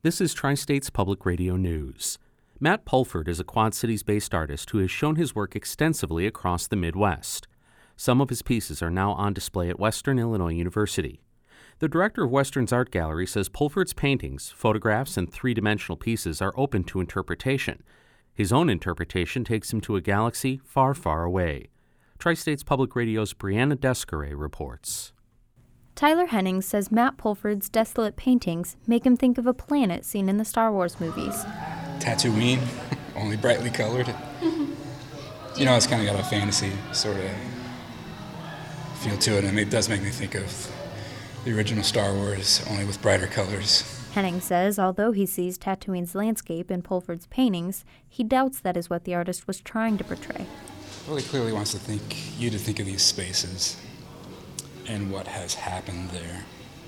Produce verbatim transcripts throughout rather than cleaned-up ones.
This is Tri-States Public Radio News. Matt Pulford is a Quad Cities-based artist who has shown his work extensively across the Midwest. Some of his pieces are now on display at Western Illinois University. The director of Western's art gallery says Pulford's paintings, photographs, and three-dimensional pieces are open to interpretation. His own interpretation takes him to a galaxy far, far away. Tri-States Public Radio's Brianna Descaret reports. Tyler Henning says Matt Pulford's desolate paintings make him think of a planet seen in the Star Wars movies. Tatooine, only brightly colored. You know, it's kind of got a fantasy sort of feel to it, and it does make me think of the original Star Wars, only with brighter colors. Henning says although he sees Tatooine's landscape in Pulford's paintings, he doubts that is what the artist was trying to portray. Well, he clearly wants to think you to think of these spaces and what has happened there.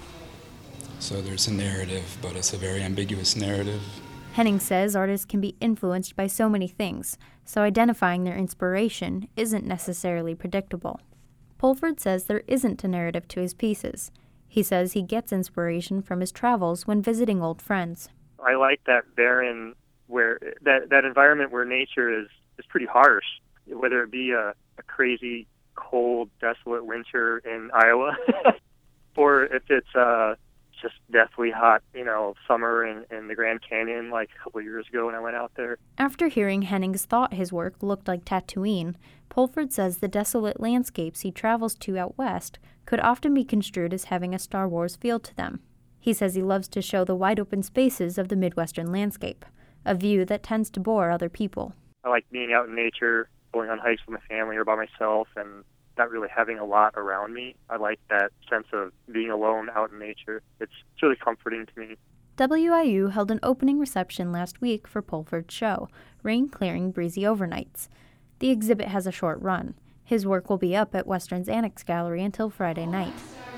So there's a narrative, but it's a very ambiguous narrative. Henning says artists can be influenced by so many things, so identifying their inspiration isn't necessarily predictable. Pulford says there isn't a narrative to his pieces. He says he gets inspiration from his travels when visiting old friends. I like that barren, where that, that environment where nature is, is pretty harsh, whether it be a, a crazy, cold, desolate winter in Iowa, or if it's uh, just deathly hot, you know, summer in, in the Grand Canyon like a couple of years ago when I went out there. After hearing Henning's thought his work looked like Tatooine, Pulford says the desolate landscapes he travels to out west could often be construed as having a Star Wars feel to them. He says he loves to show the wide-open spaces of the Midwestern landscape, a view that tends to bore other people. I like being out in nature, going on hikes with my family or by myself, and not really having a lot around me. I like that sense of being alone out in nature. It's, it's really comforting to me. W I U held an opening reception last week for Pulford's show, Rain Clearing Breezy Overnights. The exhibit has a short run. His work will be up at Western's Annex Gallery until Friday night.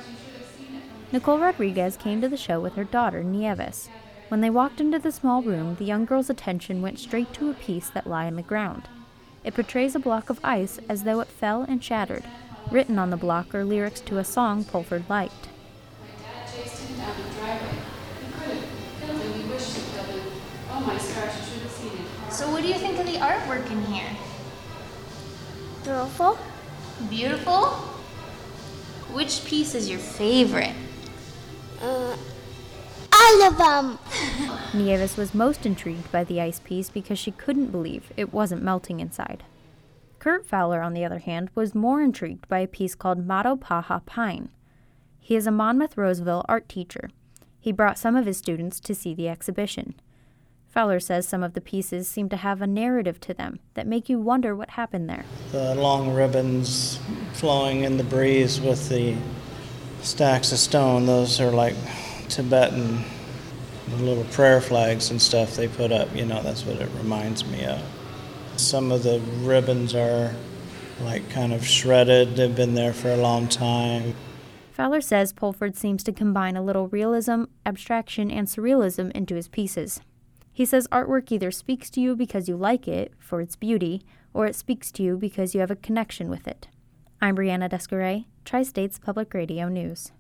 Nicole Rodriguez came to the show with her daughter, Nieves. When they walked into the small room, the young girl's attention went straight to a piece that lay on the ground. It portrays a block of ice as though it fell and shattered. Written on the block are lyrics to a song Pulford liked. My dad chased him down the driveway. He could have killed him. He wished he killed him. Oh my stars, you should have seen it. So what do you think of the artwork in here? Beautiful. Beautiful? Which piece is your favorite? Uh, all of them. Nieves was most intrigued by the ice piece because she couldn't believe it wasn't melting inside. Kurt Fowler, on the other hand, was more intrigued by a piece called Matopaha Pine. He is a Monmouth Roseville art teacher. He brought some of his students to see the exhibition. Fowler says some of the pieces seem to have a narrative to them that make you wonder what happened there. The long ribbons flowing in the breeze with the stacks of stone, those are like Tibetan little prayer flags and stuff they put up. You know, that's what it reminds me of. Some of the ribbons are like kind of shredded. They've been there for a long time. Fowler says Pulford seems to combine a little realism, abstraction, and surrealism into his pieces. He says artwork either speaks to you because you like it, for its beauty, or it speaks to you because you have a connection with it. I'm Brianna Descaret, Tri-States Public Radio News.